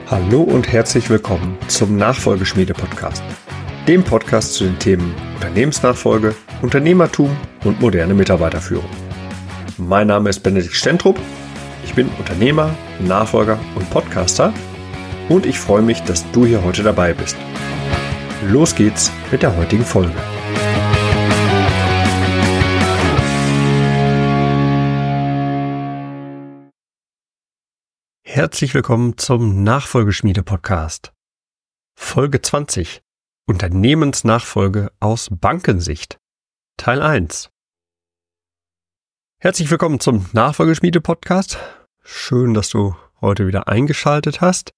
Hallo und herzlich willkommen zum Nachfolgeschmiede-Podcast, dem Podcast zu den Themen Unternehmensnachfolge, Unternehmertum und moderne Mitarbeiterführung. Mein Name ist Benedikt Stentrup, ich bin Unternehmer, Nachfolger und Podcaster und ich freue mich, dass du hier heute dabei bist. Los geht's mit der heutigen Folge. Herzlich willkommen zum Nachfolgeschmiede-Podcast. Folge 20. Unternehmensnachfolge aus Bankensicht. Teil 1. Herzlich willkommen zum Nachfolgeschmiede-Podcast. Schön, dass du heute wieder eingeschaltet hast.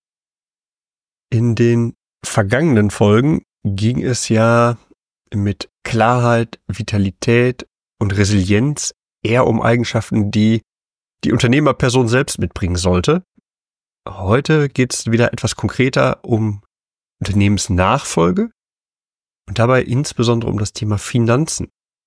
In den vergangenen Folgen ging es ja mit Klarheit, Vitalität und Resilienz eher um Eigenschaften, die die Unternehmerperson selbst mitbringen sollte. Heute geht es wieder etwas konkreter um Unternehmensnachfolge und dabei insbesondere um das Thema Finanzen.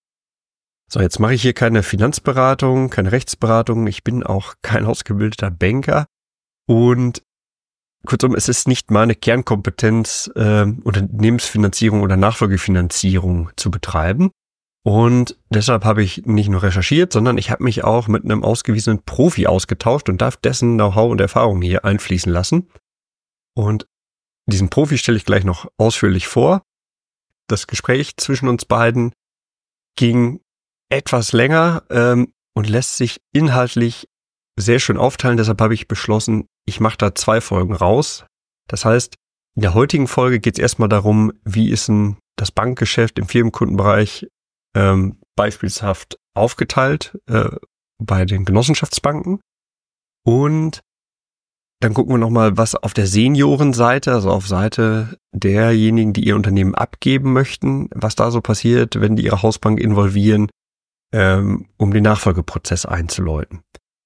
So, jetzt mache ich hier keine Finanzberatung, keine Rechtsberatung, ich bin auch kein ausgebildeter Banker und kurzum, es ist nicht meine Kernkompetenz, Unternehmensfinanzierung oder Nachfolgefinanzierung zu betreiben. Und deshalb habe ich nicht nur recherchiert, sondern ich habe mich auch mit einem ausgewiesenen Profi ausgetauscht und darf dessen Know-how und Erfahrung hier einfließen lassen. Und diesen Profi stelle ich gleich noch ausführlich vor. Das Gespräch zwischen uns beiden ging etwas länger und lässt sich inhaltlich sehr schön aufteilen. Deshalb habe ich beschlossen, ich mache da 2 Folgen raus. Das heißt, in der heutigen Folge geht es erstmal darum, wie ist denn das Bankgeschäft im Firmenkundenbereich beispielshaft aufgeteilt bei den Genossenschaftsbanken. Und dann gucken wir nochmal, was auf der Seniorenseite, also auf Seite derjenigen, die ihr Unternehmen abgeben möchten, was da so passiert, wenn die ihre Hausbank involvieren, um den Nachfolgeprozess einzuläuten.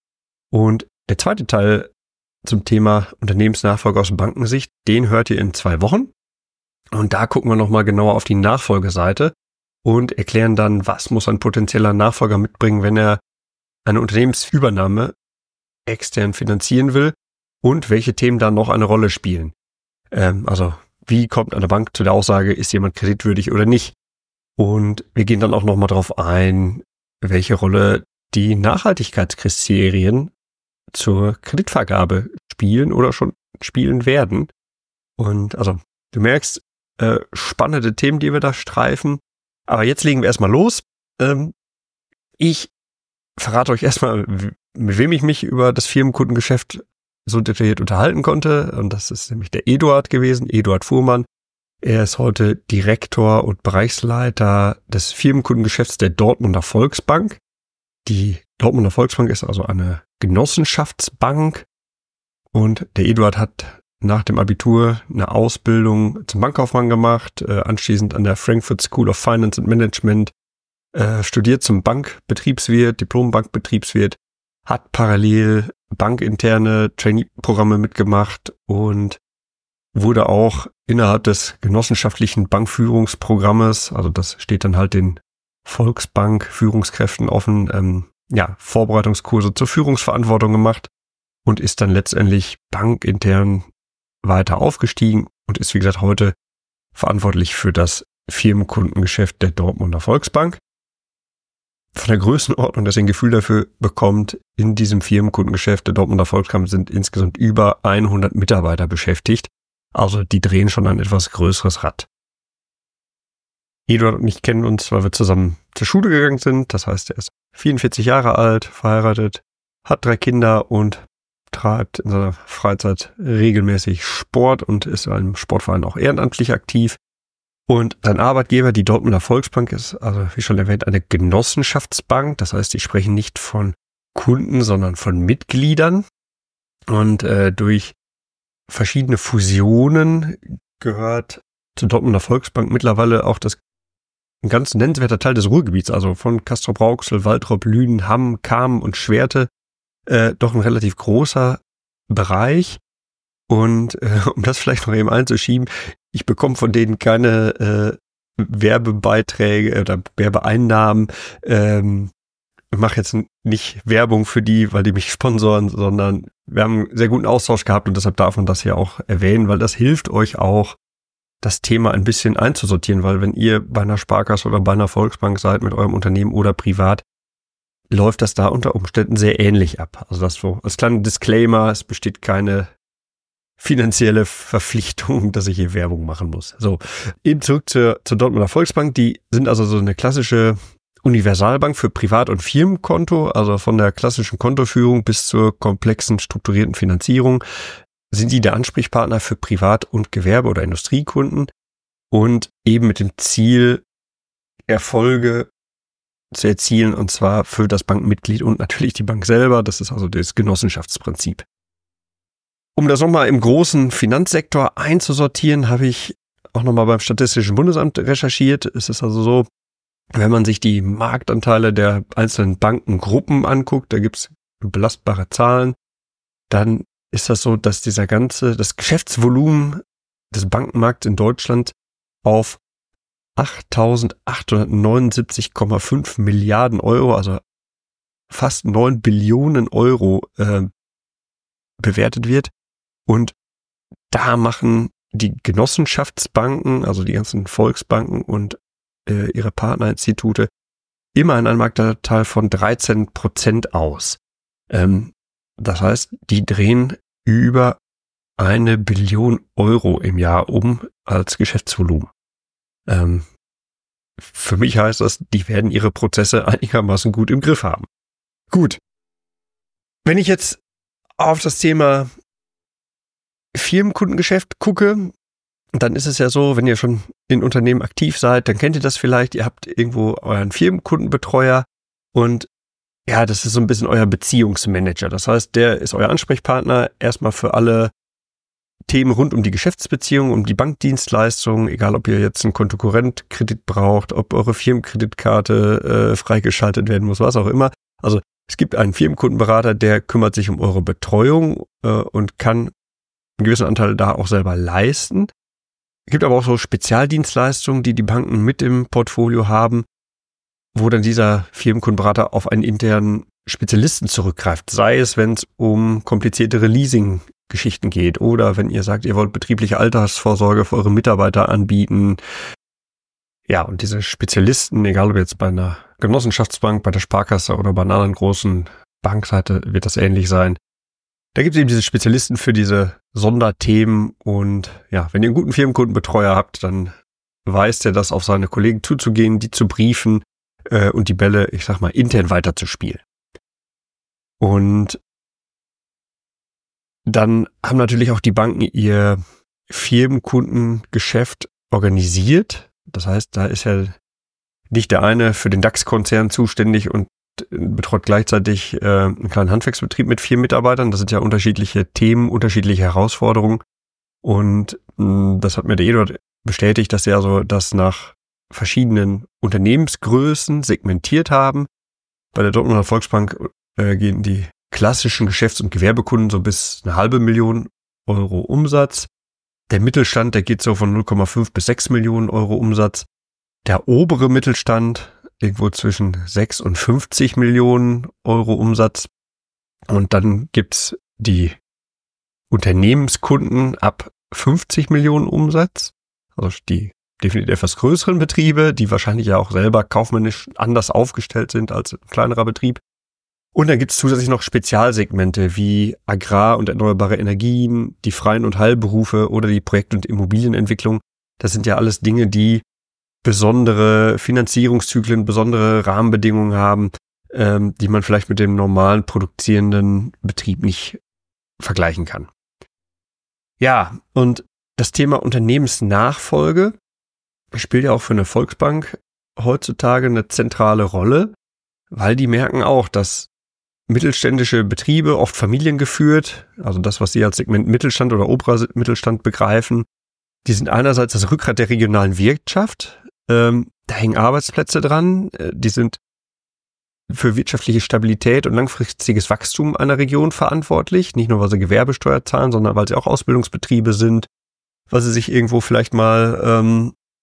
Und der zweite Teil zum Thema Unternehmensnachfolge aus Bankensicht, den hört ihr in 2 Wochen. Und da gucken wir nochmal genauer auf die Nachfolgeseite und erklären dann, was muss ein potenzieller Nachfolger mitbringen, wenn er eine Unternehmensübernahme extern finanzieren will und welche Themen da noch eine Rolle spielen. Also wie kommt eine Bank zu der Aussage, ist jemand kreditwürdig oder nicht? Und wir gehen dann auch nochmal darauf ein, welche Rolle die Nachhaltigkeitskriterien zur Kreditvergabe spielen oder schon spielen werden. Und also du merkst, spannende Themen, die wir da streifen. Aber jetzt legen wir erstmal los. Ich verrate euch erstmal, mit wem ich mich über das Firmenkundengeschäft so detailliert unterhalten konnte. Und das ist nämlich der Eduard gewesen, Eduard Fuhrmann. Er ist heute Direktor und Bereichsleiter des Firmenkundengeschäfts der Dortmunder Volksbank. Die Dortmunder Volksbank ist also eine Genossenschaftsbank. Und der Eduard hat nach dem Abitur eine Ausbildung zum Bankkaufmann gemacht, anschließend an der Frankfurt School of Finance and Management, studiert zum Bankbetriebswirt, Diplom-Bankbetriebswirt, hat parallel bankinterne Trainee-Programme mitgemacht und wurde auch innerhalb des genossenschaftlichen Bankführungsprogrammes, also das steht dann halt den Volksbank-Führungskräften offen, Vorbereitungskurse zur Führungsverantwortung gemacht und ist dann letztendlich bankintern weiter aufgestiegen und ist, wie gesagt, heute verantwortlich für das Firmenkundengeschäft der Dortmunder Volksbank. Von der Größenordnung, dass ihr ein Gefühl dafür bekommt, in diesem Firmenkundengeschäft der Dortmunder Volksbank sind insgesamt über 100 Mitarbeiter beschäftigt. Also die drehen schon ein etwas größeres Rad. Eduard und ich kennen uns, weil wir zusammen zur Schule gegangen sind. Das heißt, er ist 44 Jahre alt, verheiratet, hat 3 Kinder und treibt in seiner Freizeit regelmäßig Sport und ist in einem Sportverein auch ehrenamtlich aktiv. Und sein Arbeitgeber, die Dortmunder Volksbank, ist, also wie schon erwähnt, eine Genossenschaftsbank. Das heißt, die sprechen nicht von Kunden, sondern von Mitgliedern. Und durch verschiedene Fusionen gehört zur Dortmunder Volksbank mittlerweile auch ein ganz nennenswerter Teil des Ruhrgebiets, also von Castrop-Rauxel, Waltrop, Lünen, Hamm, Kamen und Schwerte, doch ein relativ großer Bereich. Und um das vielleicht noch eben einzuschieben, ich bekomme von denen keine Werbebeiträge oder Werbeeinnahmen ich mache jetzt nicht Werbung für die, weil die mich sponsoren, sondern wir haben einen sehr guten Austausch gehabt und deshalb darf man das hier auch erwähnen, weil das hilft euch auch, das Thema ein bisschen einzusortieren, weil wenn ihr bei einer Sparkasse oder bei einer Volksbank seid mit eurem Unternehmen oder privat, läuft das da unter Umständen sehr ähnlich ab. Also das so als kleiner Disclaimer, es besteht keine finanzielle Verpflichtung, dass ich hier Werbung machen muss. So, eben zurück zur Dortmunder Volksbank. Die sind also so eine klassische Universalbank für Privat- und Firmenkonto, also von der klassischen Kontoführung bis zur komplexen strukturierten Finanzierung sind die der Ansprechpartner für Privat- und Gewerbe- oder Industriekunden und eben mit dem Ziel, Erfolge zu erzielen, und zwar für das Bankmitglied und natürlich die Bank selber. Das ist also das Genossenschaftsprinzip. Um das nochmal im großen Finanzsektor einzusortieren, habe ich auch nochmal beim Statistischen Bundesamt recherchiert. Es ist also so, wenn man sich die Marktanteile der einzelnen Bankengruppen anguckt, da gibt es belastbare Zahlen, dann ist das so, dass das Geschäftsvolumen des Bankenmarkts in Deutschland auf 8.879,5 Milliarden Euro, also fast 9 Billionen Euro bewertet wird. Und da machen die Genossenschaftsbanken, also die ganzen Volksbanken und ihre Partnerinstitute, immer einen Marktanteil von 13% aus. Das heißt, die drehen über 1 Billion Euro im Jahr um als Geschäftsvolumen. Für mich heißt das, die werden ihre Prozesse einigermaßen gut im Griff haben. Gut. Wenn ich jetzt auf das Thema Firmenkundengeschäft gucke, dann ist es ja so, wenn ihr schon in Unternehmen aktiv seid, dann kennt ihr das vielleicht, ihr habt irgendwo euren Firmenkundenbetreuer und ja, das ist so ein bisschen euer Beziehungsmanager. Das heißt, der ist euer Ansprechpartner erstmal für alle Themen rund um die Geschäftsbeziehung, um die Bankdienstleistungen, egal ob ihr jetzt einen Kontokorrentkredit braucht, ob eure Firmenkreditkarte freigeschaltet werden muss, was auch immer. Also es gibt einen Firmenkundenberater, der kümmert sich um eure Betreuung und kann einen gewissen Anteil da auch selber leisten. Es gibt aber auch so Spezialdienstleistungen, die die Banken mit im Portfolio haben, wo dann dieser Firmenkundenberater auf einen internen Spezialisten zurückgreift. Sei es, wenn es um kompliziertere Leasing-Geschichten geht oder wenn ihr sagt, ihr wollt betriebliche Altersvorsorge für eure Mitarbeiter anbieten. Ja, und diese Spezialisten, egal ob jetzt bei einer Genossenschaftsbank, bei der Sparkasse oder bei einer anderen großen Bankseite, wird das ähnlich sein. Da gibt es eben diese Spezialisten für diese Sonderthemen und ja, wenn ihr einen guten Firmenkundenbetreuer habt, dann weiß der das, auf seine Kollegen zuzugehen, die zu briefen und die Bälle, ich sag mal, intern weiterzuspielen. Und dann haben natürlich auch die Banken ihr Firmenkundengeschäft organisiert. Das heißt, da ist ja nicht der eine für den DAX-Konzern zuständig und betreut gleichzeitig einen kleinen Handwerksbetrieb mit 4 Mitarbeitern. Das sind ja unterschiedliche Themen, unterschiedliche Herausforderungen. Und das hat mir der Eduard bestätigt, dass sie also das nach verschiedenen Unternehmensgrößen segmentiert haben. Bei der Dortmunder Volksbank gehen die klassischen Geschäfts- und Gewerbekunden so bis 0,5 Million Euro Umsatz. Der Mittelstand, der geht so von 0,5 bis 6 Millionen Euro Umsatz. Der obere Mittelstand irgendwo zwischen 6 und 50 Millionen Euro Umsatz. Und dann gibt's die Unternehmenskunden ab 50 Millionen Umsatz. Also die definitiv etwas größeren Betriebe, die wahrscheinlich ja auch selber kaufmännisch anders aufgestellt sind als ein kleinerer Betrieb. Und dann gibt's zusätzlich noch Spezialsegmente wie Agrar- und erneuerbare Energien, die freien und Heilberufe oder die Projekt- und Immobilienentwicklung. Das sind ja alles Dinge, die besondere Finanzierungszyklen, besondere Rahmenbedingungen haben, die man vielleicht mit dem normalen produzierenden Betrieb nicht vergleichen kann. Ja, und das Thema Unternehmensnachfolge spielt ja auch für eine Volksbank heutzutage eine zentrale Rolle, weil die merken auch, dass mittelständische Betriebe, oft familiengeführt, also das, was sie als Segment Mittelstand oder oberer Mittelstand begreifen, die sind einerseits das Rückgrat der regionalen Wirtschaft, da hängen Arbeitsplätze dran, die sind für wirtschaftliche Stabilität und langfristiges Wachstum einer Region verantwortlich, nicht nur, weil sie Gewerbesteuer zahlen, sondern weil sie auch Ausbildungsbetriebe sind, weil sie sich irgendwo vielleicht mal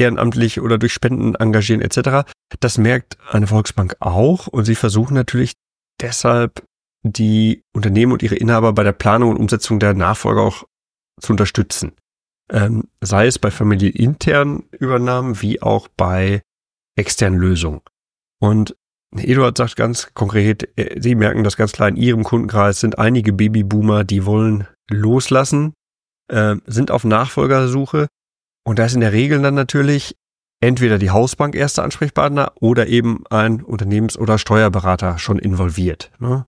ehrenamtlich oder durch Spenden engagieren etc. Das merkt eine Volksbank auch und sie versuchen natürlich deshalb die Unternehmen und ihre Inhaber bei der Planung und Umsetzung der Nachfolge auch zu unterstützen. Sei es bei familieninternen Übernahmen wie auch bei externen Lösungen. Und Eduard sagt ganz konkret, Sie merken das ganz klar, in Ihrem Kundenkreis sind einige Babyboomer, die wollen loslassen, sind auf Nachfolgersuche und da ist in der Regel dann natürlich entweder die Hausbank erster Ansprechpartner oder eben ein Unternehmens- oder Steuerberater schon involviert. Ne?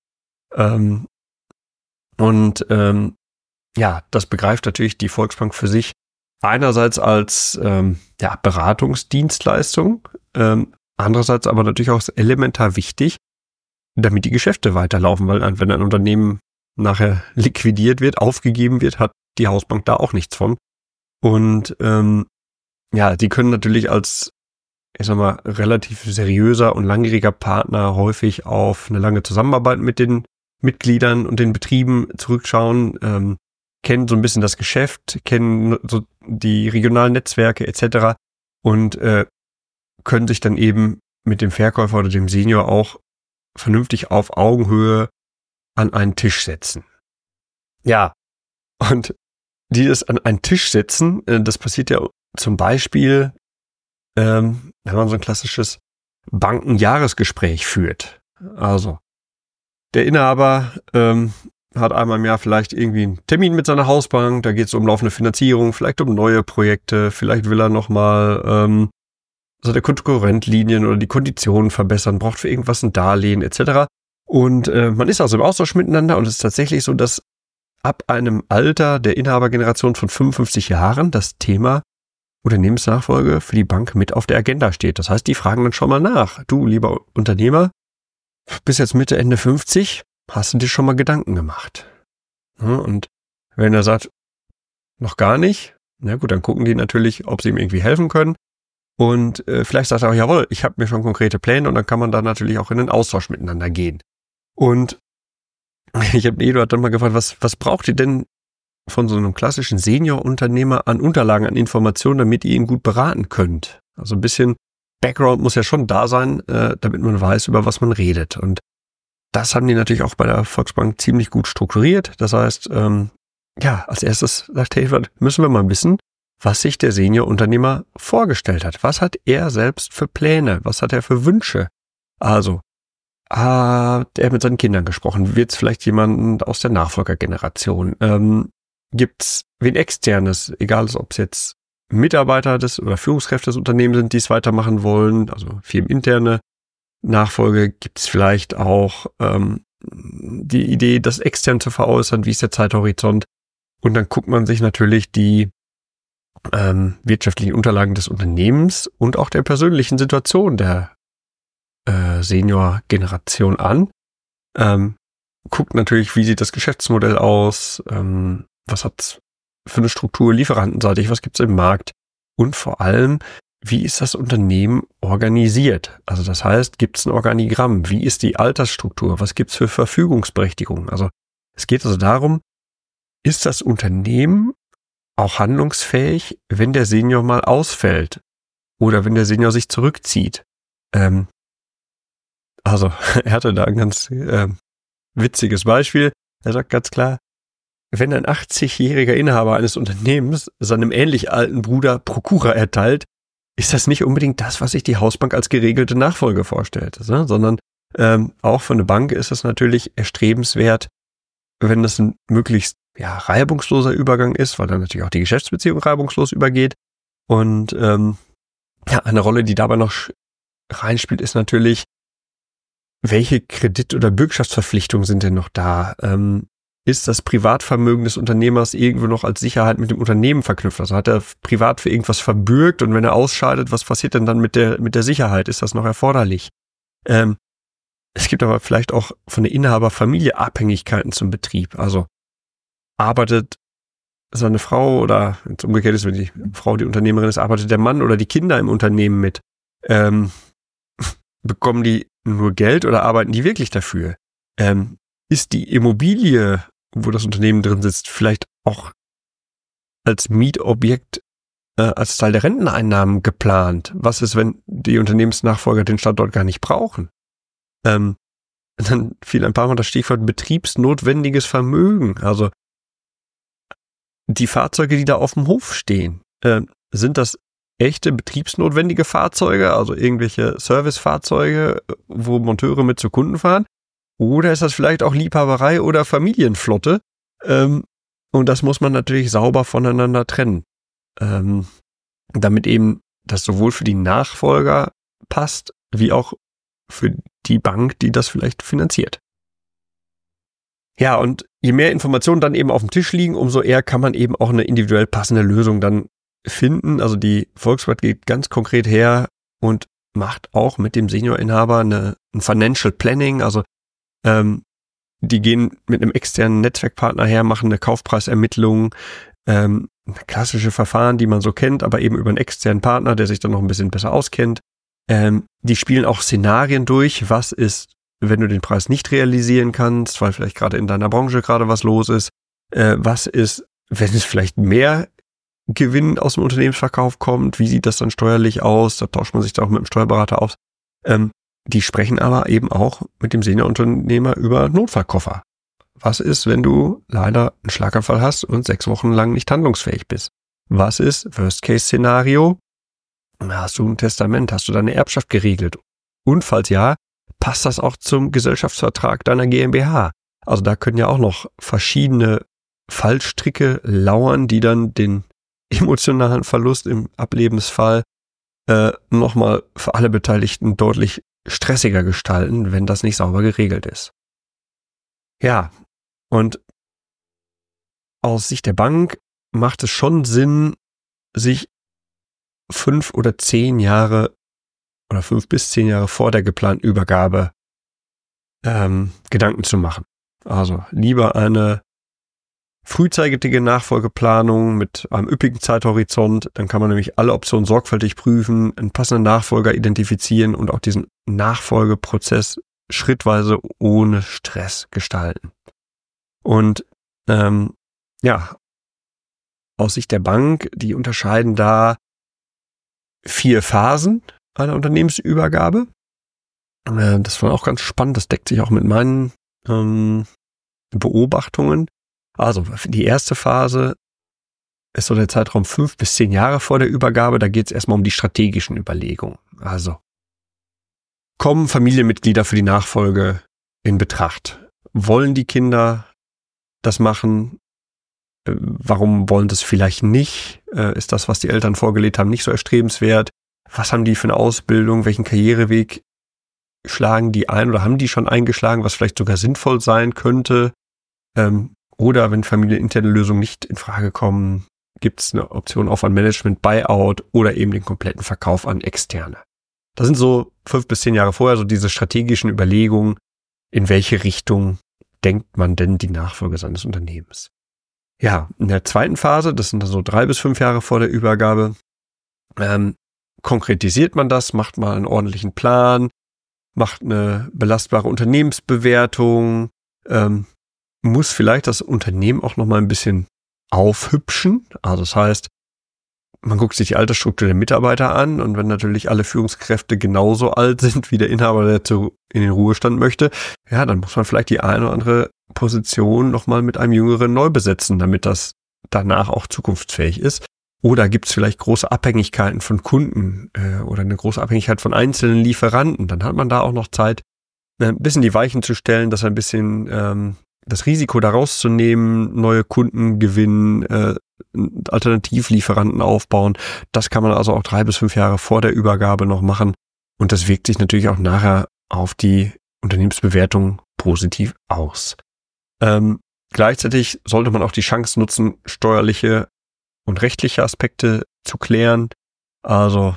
Das begreift natürlich die Volksbank für sich einerseits als Beratungsdienstleistung, andererseits aber natürlich auch elementar wichtig, damit die Geschäfte weiterlaufen, weil wenn ein Unternehmen nachher liquidiert wird, aufgegeben wird, hat die Hausbank da auch nichts von. Und die können natürlich als, ich sag mal, relativ seriöser und langjähriger Partner häufig auf eine lange Zusammenarbeit mit den Mitgliedern und den Betrieben zurückschauen, kennen so ein bisschen das Geschäft, kennen so die regionalen Netzwerke etc. und können sich dann eben mit dem Verkäufer oder dem Senior auch vernünftig auf Augenhöhe an einen Tisch setzen. Ja, und dieses an einen Tisch setzen, das passiert ja zum Beispiel, wenn man so ein klassisches Bankenjahresgespräch führt. Also der Inhaber hat einmal im Jahr vielleicht irgendwie einen Termin mit seiner Hausbank, da geht es um laufende Finanzierung, vielleicht um neue Projekte, vielleicht will er nochmal seine Konkurrentlinien oder die Konditionen verbessern, braucht für irgendwas ein Darlehen etc. Und man ist also im Austausch miteinander und es ist tatsächlich so, dass ab einem Alter der Inhabergeneration von 55 Jahren das Thema Unternehmensnachfolge für die Bank mit auf der Agenda steht. Das heißt, die fragen dann schon mal nach. Du, lieber Unternehmer, bist jetzt Mitte, Ende 50, hast du dir schon mal Gedanken gemacht? Ja, und wenn er sagt, noch gar nicht, na gut, dann gucken die natürlich, ob sie ihm irgendwie helfen können. Und vielleicht sagt er auch, jawohl, ich habe mir schon konkrete Pläne und dann kann man da natürlich auch in den Austausch miteinander gehen. Und ich habe Eduard dann mal gefragt, was braucht ihr denn von so einem klassischen Senior-Unternehmer an Unterlagen, an Informationen, damit ihr ihn gut beraten könnt? Also ein bisschen Background muss ja schon da sein, damit man weiß, über was man redet. Und das haben die natürlich auch bei der Volksbank ziemlich gut strukturiert. Das heißt, als erstes sagt Eduard, müssen wir mal wissen, was sich der Senior-Unternehmer vorgestellt hat. Was hat er selbst für Pläne? Was hat er für Wünsche? Also, hat er mit seinen Kindern gesprochen? Wird es vielleicht jemanden aus der Nachfolgergeneration? Gibt es wen Externes, egal ob es jetzt Mitarbeiter des oder Führungskräfte des Unternehmens sind, die es weitermachen wollen, also firmeninterne Nachfolge, gibt es vielleicht auch die Idee, das extern zu veräußern, wie ist der Zeithorizont? Und dann guckt man sich natürlich die wirtschaftlichen Unterlagen des Unternehmens und auch der persönlichen Situation der Senior-Generation an. Guckt natürlich, wie sieht das Geschäftsmodell aus, was hat's für eine Struktur lieferantenseitig, was gibt's im Markt und vor allem, wie ist das Unternehmen organisiert? Also das heißt, gibt's ein Organigramm? Wie ist die Altersstruktur? Was gibt's für Verfügungsberechtigungen? Also es geht also darum, ist das Unternehmen auch handlungsfähig, wenn der Senior mal ausfällt oder wenn der Senior sich zurückzieht? Also er hatte da ein ganz witziges Beispiel. Er sagt ganz klar, wenn ein 80-jähriger Inhaber eines Unternehmens seinem ähnlich alten Bruder Prokura erteilt, ist das nicht unbedingt das, was sich die Hausbank als geregelte Nachfolge vorstellt, ne? Sondern auch für eine Bank ist es natürlich erstrebenswert, wenn das ein möglichst reibungsloser Übergang ist, weil dann natürlich auch die Geschäftsbeziehung reibungslos übergeht. Und eine Rolle, die dabei noch reinspielt, ist natürlich, welche Kredit- oder Bürgschaftsverpflichtungen sind denn noch da? Ist das Privatvermögen des Unternehmers irgendwo noch als Sicherheit mit dem Unternehmen verknüpft? Also hat er privat für irgendwas verbürgt und wenn er ausscheidet, was passiert denn dann mit der Sicherheit? Ist das noch erforderlich? Es gibt aber vielleicht auch von der Inhaberfamilie Abhängigkeiten zum Betrieb. Also arbeitet seine Frau oder wenn es umgekehrt ist, wenn die Frau die Unternehmerin ist, arbeitet der Mann oder die Kinder im Unternehmen mit? Bekommen die nur Geld oder arbeiten die wirklich dafür? Ist die Immobilie, wo das Unternehmen drin sitzt, vielleicht auch als Mietobjekt als Teil der Renteneinnahmen geplant? Was ist, wenn die Unternehmensnachfolger den Standort gar nicht brauchen? Dann fiel ein paar Mal das Stichwort betriebsnotwendiges Vermögen. Also die Fahrzeuge, die da auf dem Hof stehen, sind das echte betriebsnotwendige Fahrzeuge, also irgendwelche Servicefahrzeuge, wo Monteure mit zu Kunden fahren? Oder ist das vielleicht auch Liebhaberei oder Familienflotte? Und das muss man natürlich sauber voneinander trennen, damit eben das sowohl für die Nachfolger passt, wie auch für die Bank, die das vielleicht finanziert. Ja, und je mehr Informationen dann eben auf dem Tisch liegen, umso eher kann man eben auch eine individuell passende Lösung dann finden. Also die Volkswagen geht ganz konkret her und macht auch mit dem Seniorinhaber ein Financial Planning. Also die gehen mit einem externen Netzwerkpartner her, machen eine Kaufpreisermittlung, klassische Verfahren, die man so kennt, aber eben über einen externen Partner, der sich dann noch ein bisschen besser auskennt. Die spielen auch Szenarien durch. Was ist, wenn du den Preis nicht realisieren kannst, weil vielleicht gerade in deiner Branche gerade was los ist? Was ist, wenn es vielleicht mehr Gewinn aus dem Unternehmensverkauf kommt? Wie sieht das dann steuerlich aus? Da tauscht man sich da auch mit dem Steuerberater aus. Die sprechen aber eben auch mit dem Seniorunternehmer über Notfallkoffer. Was ist, wenn du leider einen Schlaganfall hast und 6 Wochen lang nicht handlungsfähig bist? Was ist, Worst-Case-Szenario? Hast du ein Testament? Hast du deine Erbschaft geregelt? Und falls ja, passt das auch zum Gesellschaftsvertrag deiner GmbH? Also da können ja auch noch verschiedene Fallstricke lauern, die dann den emotionalen Verlust im Ablebensfall nochmal für alle Beteiligten deutlich stressiger gestalten, wenn das nicht sauber geregelt ist. Ja, und aus Sicht der Bank macht es schon Sinn, sich 5 oder 10 Jahre oder 5 bis 10 Jahre vor der geplanten Übergabe Gedanken zu machen. Also lieber eine frühzeitige Nachfolgeplanung mit einem üppigen Zeithorizont, dann kann man nämlich alle Optionen sorgfältig prüfen, einen passenden Nachfolger identifizieren und auch diesen Nachfolgeprozess schrittweise ohne Stress gestalten. Und aus Sicht der Bank, die unterscheiden da 4 Phasen einer Unternehmensübergabe. Das war auch ganz spannend, das deckt sich auch mit meinen Beobachtungen. Also die erste Phase ist so der Zeitraum 5 bis 10 Jahre vor der Übergabe. Da geht es erstmal um die strategischen Überlegungen. Also kommen Familienmitglieder für die Nachfolge in Betracht? Wollen die Kinder das machen? Warum wollen das vielleicht nicht? Ist das, was die Eltern vorgelebt haben, nicht so erstrebenswert? Was haben die für eine Ausbildung? Welchen Karriereweg schlagen die ein oder haben die schon eingeschlagen, was vielleicht sogar sinnvoll sein könnte? Oder wenn familieninterne Lösungen nicht in Frage kommen, gibt es eine Option auf ein Management-Buyout oder eben den kompletten Verkauf an Externe. Das sind so 5 bis 10 Jahre vorher so diese strategischen Überlegungen, in welche Richtung denkt man denn die Nachfolge seines Unternehmens. Ja, in der zweiten Phase, das sind dann so 3 bis 5 Jahre vor der Übergabe, konkretisiert man das, macht mal einen ordentlichen Plan, macht eine belastbare Unternehmensbewertung, muss vielleicht das Unternehmen auch nochmal ein bisschen aufhübschen. Also das heißt, man guckt sich die Altersstruktur der Mitarbeiter an und wenn natürlich alle Führungskräfte genauso alt sind wie der Inhaber, der in den Ruhestand möchte, ja, dann muss man vielleicht die eine oder andere Position nochmal mit einem Jüngeren neu besetzen, damit das danach auch zukunftsfähig ist. Oder gibt es vielleicht große Abhängigkeiten von Kunden oder eine große Abhängigkeit von einzelnen Lieferanten. Dann hat man da auch noch Zeit, ein bisschen die Weichen zu stellen, dass ein bisschen das Risiko da rauszunehmen, neue Kunden gewinnen, Alternativlieferanten aufbauen. Das kann man also auch 3 bis 5 Jahre vor der Übergabe noch machen. Und das wirkt sich natürlich auch nachher auf die Unternehmensbewertung positiv aus. Gleichzeitig sollte man auch die Chance nutzen, steuerliche und rechtliche Aspekte zu klären. Also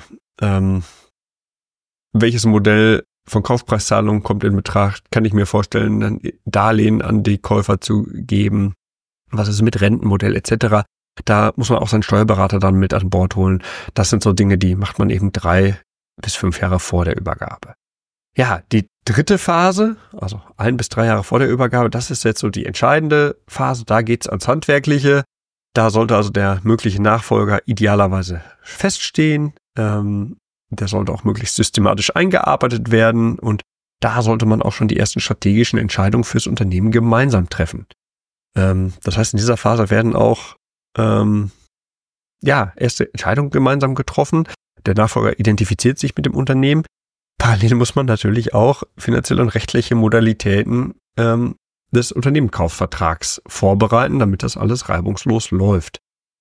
welches Modell von Kaufpreiszahlungen kommt in Betracht? Kann ich mir vorstellen, ein Darlehen an die Käufer zu geben? Was ist mit Rentenmodell etc.? Da muss man auch seinen Steuerberater dann mit an Bord holen. Das sind so Dinge, die macht man eben 3 bis 5 Jahre vor der Übergabe. Ja, die dritte Phase, also 1 bis 3 Jahre vor der Übergabe, das ist jetzt so die entscheidende Phase. Da geht's ans Handwerkliche. Da sollte also der mögliche Nachfolger idealerweise feststehen. Der sollte auch möglichst systematisch eingearbeitet werden und da sollte man auch schon die ersten strategischen Entscheidungen fürs Unternehmen gemeinsam treffen. Das heißt, in dieser Phase werden auch erste Entscheidungen gemeinsam getroffen. Der Nachfolger identifiziert sich mit dem Unternehmen. Parallel muss man natürlich auch finanzielle und rechtliche Modalitäten des Unternehmenskaufvertrags vorbereiten, damit das alles reibungslos läuft.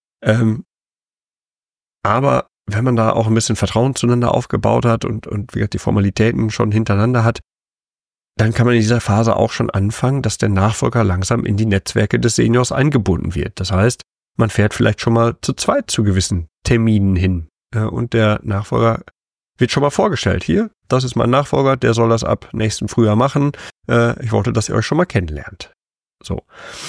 Aber wenn man da auch ein bisschen Vertrauen zueinander aufgebaut hat und wie gesagt, die Formalitäten schon hintereinander hat, dann kann man in dieser Phase auch schon anfangen, dass der Nachfolger langsam in die Netzwerke des Seniors eingebunden wird. Das heißt, man fährt vielleicht schon mal zu zweit zu gewissen Terminen hin und der Nachfolger wird schon mal vorgestellt. Hier, das ist mein Nachfolger, der soll das ab nächsten Frühjahr machen. Ich wollte, dass ihr euch schon mal kennenlernt. So.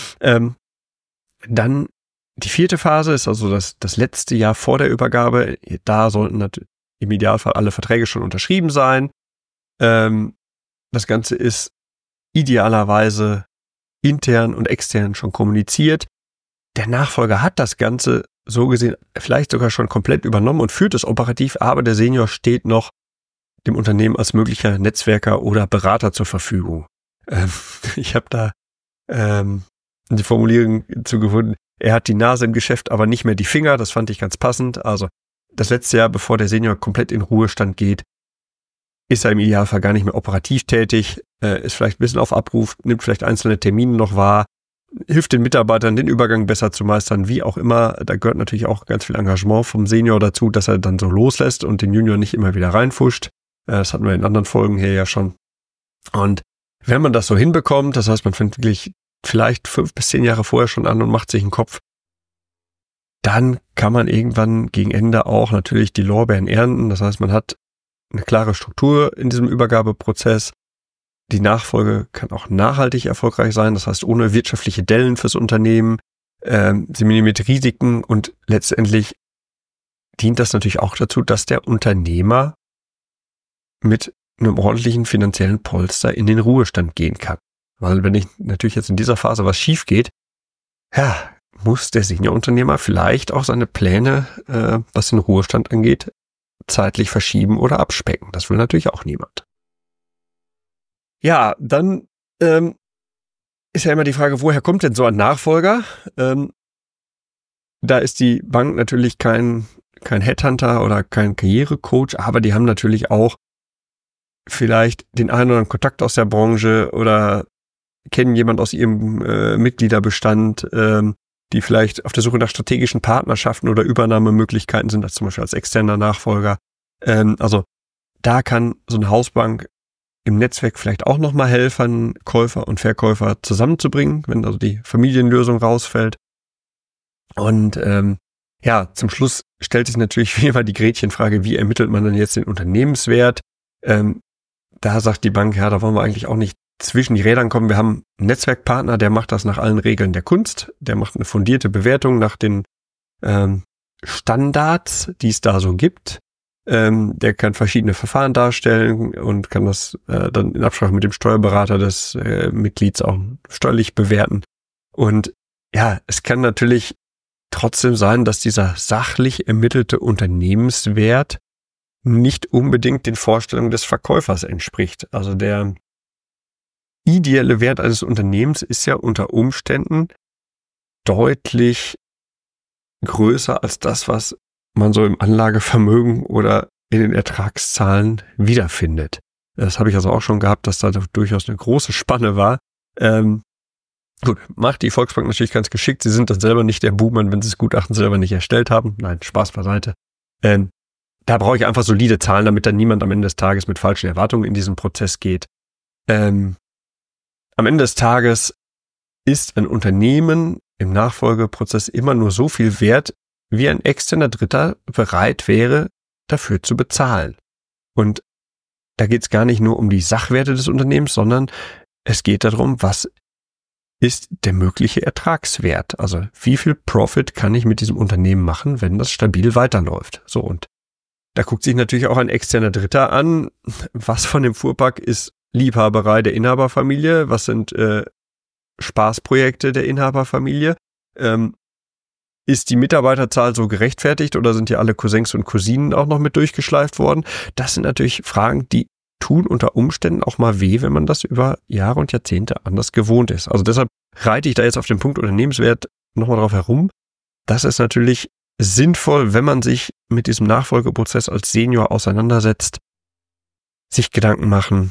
Dann die 4. Phase ist also das letzte Jahr vor der Übergabe. Da sollten im Idealfall alle Verträge schon unterschrieben sein. Das Ganze ist idealerweise intern und extern schon kommuniziert. Der Nachfolger hat das Ganze so gesehen vielleicht sogar schon komplett übernommen und führt es operativ, aber der Senior steht noch dem Unternehmen als möglicher Netzwerker oder Berater zur Verfügung. Ich habe da die Formulierung zugefunden, er hat die Nase im Geschäft, aber nicht mehr die Finger. Das fand ich ganz passend. Also das letzte Jahr, bevor der Senior komplett in Ruhestand geht, ist er im Idealfall gar nicht mehr operativ tätig, ist vielleicht ein bisschen auf Abruf, nimmt vielleicht einzelne Termine noch wahr, hilft den Mitarbeitern, den Übergang besser zu meistern, wie auch immer. Da gehört natürlich auch ganz viel Engagement vom Senior dazu, dass er dann so loslässt und den Junior nicht immer wieder reinfuscht. Das hatten wir in anderen Folgen hier ja schon. Und wenn man das so hinbekommt, das heißt, man fängt wirklich vielleicht 5 bis 10 Jahre vorher schon an und macht sich einen Kopf, dann kann man irgendwann gegen Ende auch natürlich die Lorbeeren ernten. Das heißt, man hat eine klare Struktur in diesem Übergabeprozess. Die Nachfolge kann auch nachhaltig erfolgreich sein, das heißt ohne wirtschaftliche Dellen fürs Unternehmen. Sie minimiert Risiken und letztendlich dient das natürlich auch dazu, dass der Unternehmer mit einem ordentlichen finanziellen Polster in den Ruhestand gehen kann. Weil wenn natürlich jetzt in dieser Phase was schief geht, muss der Seniorunternehmer vielleicht auch seine Pläne, was den Ruhestand angeht, zeitlich verschieben oder abspecken. Das will natürlich auch niemand. Ja, dann ist ja immer die Frage, woher kommt denn so ein Nachfolger? Da ist die Bank natürlich kein Headhunter oder kein Karrierecoach, aber die haben natürlich auch vielleicht den einen oder anderen Kontakt aus der Branche oder kennen jemand aus ihrem Mitgliederbestand, die vielleicht auf der Suche nach strategischen Partnerschaften oder Übernahmemöglichkeiten sind, als zum Beispiel als externer Nachfolger. Also da kann so eine Hausbank im Netzwerk vielleicht auch nochmal helfen, Käufer und Verkäufer zusammenzubringen, wenn also die Familienlösung rausfällt. Und zum Schluss stellt sich natürlich wie immer die Gretchenfrage, wie ermittelt man denn jetzt den Unternehmenswert? Da sagt die Bank, da wollen wir eigentlich auch nicht zwischen die Rädern kommen. Wir haben einen Netzwerkpartner, der macht das nach allen Regeln der Kunst. Der macht eine fundierte Bewertung nach den Standards, die es da so gibt. Der kann verschiedene Verfahren darstellen und kann das dann in Absprache mit dem Steuerberater des Mitglieds auch steuerlich bewerten. Und es kann natürlich trotzdem sein, dass dieser sachlich ermittelte Unternehmenswert nicht unbedingt den Vorstellungen des Verkäufers entspricht. Also der ideelle Wert eines Unternehmens ist ja unter Umständen deutlich größer als das, was man so im Anlagevermögen oder in den Ertragszahlen wiederfindet. Das habe ich also auch schon gehabt, dass da durchaus eine große Spanne war. Gut, macht die Volksbank natürlich ganz geschickt. Sie sind dann selber nicht der Buhmann, wenn sie das Gutachten selber nicht erstellt haben. Nein, Spaß beiseite. Da brauche ich einfach solide Zahlen, damit dann niemand am Ende des Tages mit falschen Erwartungen in diesen Prozess geht. Am Ende des Tages ist ein Unternehmen im Nachfolgeprozess immer nur so viel wert, wie ein externer Dritter bereit wäre, dafür zu bezahlen. Und da geht es gar nicht nur um die Sachwerte des Unternehmens, sondern es geht darum, was ist der mögliche Ertragswert? Also wie viel Profit kann ich mit diesem Unternehmen machen, wenn das stabil weiterläuft? So, und da guckt sich natürlich auch ein externer Dritter an, was von dem Fuhrpark ist Liebhaberei der Inhaberfamilie, was sind Spaßprojekte der Inhaberfamilie. Ist die Mitarbeiterzahl so gerechtfertigt oder sind hier alle Cousins und Cousinen auch noch mit durchgeschleift worden? Das sind natürlich Fragen, die tun unter Umständen auch mal weh, wenn man das über Jahre und Jahrzehnte anders gewohnt ist. Also deshalb reite ich da jetzt auf den Punkt Unternehmenswert nochmal drauf herum. Das ist natürlich sinnvoll, wenn man sich mit diesem Nachfolgeprozess als Senior auseinandersetzt, sich Gedanken machen,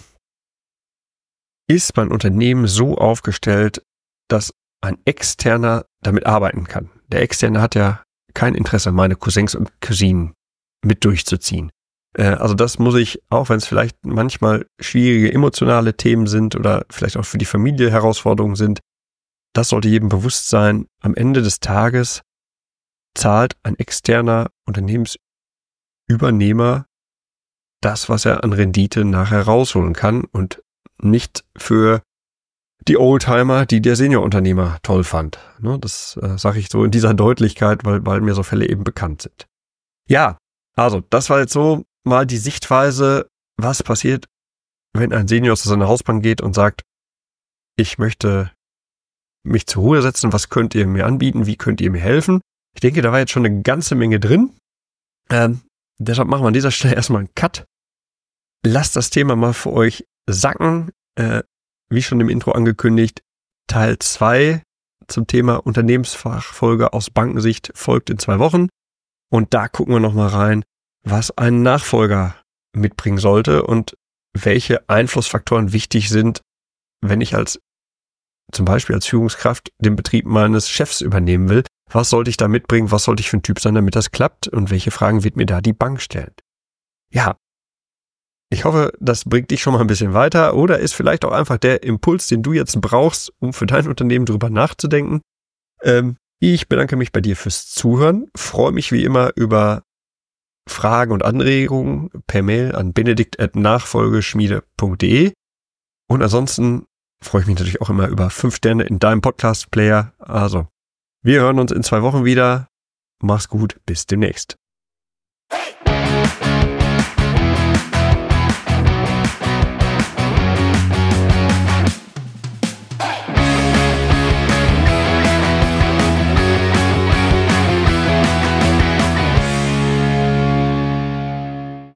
ist mein Unternehmen so aufgestellt, dass ein Externer damit arbeiten kann. Der Externe hat ja kein Interesse, meine Cousins und Cousinen mit durchzuziehen. Also das muss ich, auch wenn es vielleicht manchmal schwierige emotionale Themen sind oder vielleicht auch für die Familie Herausforderungen sind, das sollte jedem bewusst sein. Am Ende des Tages zahlt ein externer Unternehmensübernehmer das, was er an Rendite nachher rausholen kann und nicht für die Oldtimer, die der Seniorunternehmer toll fand. Das sage ich so in dieser Deutlichkeit, weil mir so Fälle eben bekannt sind. Ja, also das war jetzt so mal die Sichtweise, was passiert, wenn ein Senior zu seiner Hausbank geht und sagt, ich möchte mich zur Ruhe setzen, was könnt ihr mir anbieten, wie könnt ihr mir helfen? Ich denke, da war jetzt schon eine ganze Menge drin. Deshalb machen wir an dieser Stelle erstmal einen Cut. Lasst das Thema mal für euch sacken. Wie schon im Intro angekündigt, Teil 2 zum Thema Unternehmensfachfolge aus Bankensicht folgt in 2 Wochen. Und da gucken wir nochmal rein, was ein Nachfolger mitbringen sollte und welche Einflussfaktoren wichtig sind, wenn ich zum Beispiel als Führungskraft den Betrieb meines Chefs übernehmen will. Was sollte ich da mitbringen? Was sollte ich für ein Typ sein, damit das klappt? Und welche Fragen wird mir da die Bank stellen? Ja, ich hoffe, das bringt dich schon mal ein bisschen weiter oder ist vielleicht auch einfach der Impuls, den du jetzt brauchst, um für dein Unternehmen drüber nachzudenken. Ich bedanke mich bei dir fürs Zuhören, freue mich wie immer über Fragen und Anregungen per Mail an benedikt@nachfolgeschmiede.de und ansonsten freue ich mich natürlich auch immer über 5 Sterne in deinem Podcast-Player. Also, wir hören uns in 2 Wochen wieder. Mach's gut, bis demnächst. Hey!